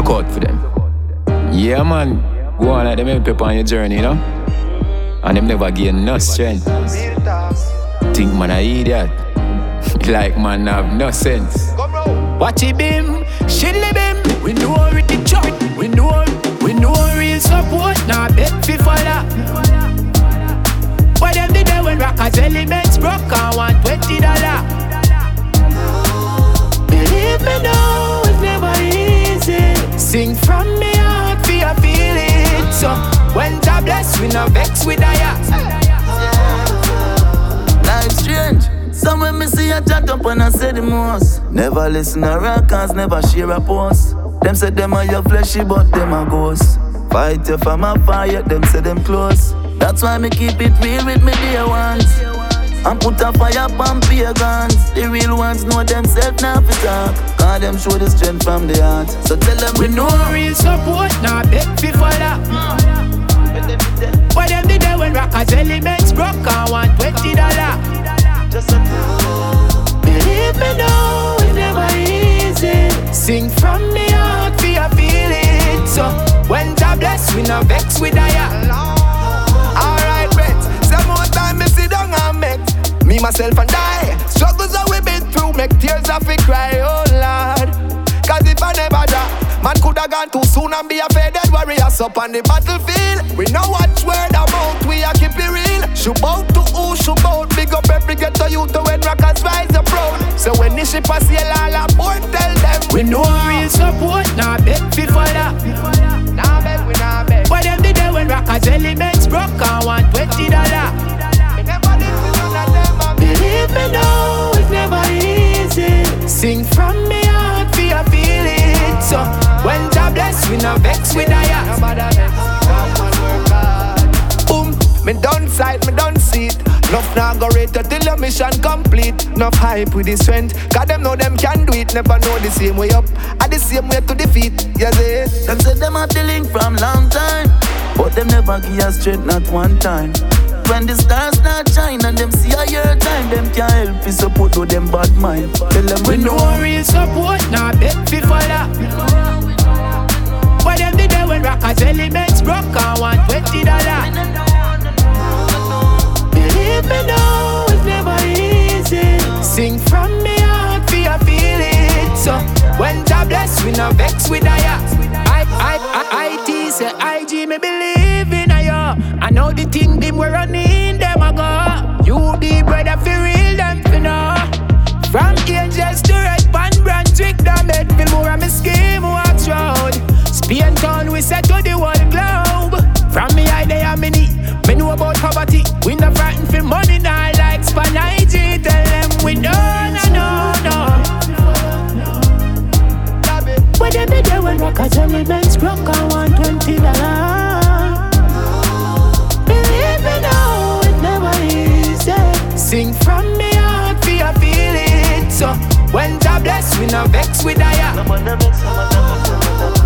Look out for them. Yeah, man. Go on like them help you on your journey, you know? And them never gain no strength. Think man a idiot. Like man have no sense. Watch it beam, shiddly beam. We know already chop. We know real support. Now bet fi follow. But them the day when rockers elements broke and want $20. Believe me now, it's never easy. Sing from me heart for you feel it. So when God bless, we no vex with a Life strange. Some when me see a chat up and I say the most. Never listen to rockers, never share a post. Them say them are your fleshy, but them are ghosts. Fight you from afar, yet them say them close. That's why me keep it real with me dear ones. And put a fire upon pagans. The real ones know themselves now for talk. Cause them show the strength from the heart. So tell them we know real support, now bet fi follow. But them the day when rockers elements broke and want $20. Believe me now, it's never easy. Sing from me heart for you feel it. So when God bless, we no vex with a Alright, bet. Some more time me sit down and make me, myself and I. Struggles that we been through make tears off we cry, oh Lord. Cause if I never die, man coulda gone too soon and be a faded warriors up on the battlefield. We know what word about, we a keep it real. Shoot out to who, shoot out. Big up every ghetto youth to when rockers rise up proud. So when the ship a sail all aboard, tell them we know real support, now bet fi follow. Nah bet, we nah bet. But them the day when rockers elements broke and want $20. Believe me now, it's never easy. Sing from me heart for you feel it. So when God bless, we no vex with a boom, me done sight, me done see it. Enough now go rate till the mission complete. Enough hype with the strength, cause them know them can do it. Never know the same way up, or the same way to defeat. Yes it. Them say them have the link from long time, but them never give us strength not one time. When the stars not shine and them see a year time, them can't help you support with them bad mind. Tell them we know real support, now bet fi follow. But them the day when rockers elements broke and want $20. Believe me now, it's never easy. Sing from me heart for you feel it. So when God bless, we no vex with a IT say IG me believe in a yo. I know the thing them we running them a go. You the brother fi real them fi know. From angels to red band Brunswick, the Medville more of me scheme walks round. Spain town we set to the whole globe. From me eye they are many. Me know about poverty. We no frightened for money now like Span IG. Tell them we no. But them the day when rockers elements broke and want $20. Believe me now, it's never easy. Sing from me heart for you feel it. So when God bless, we no vex with a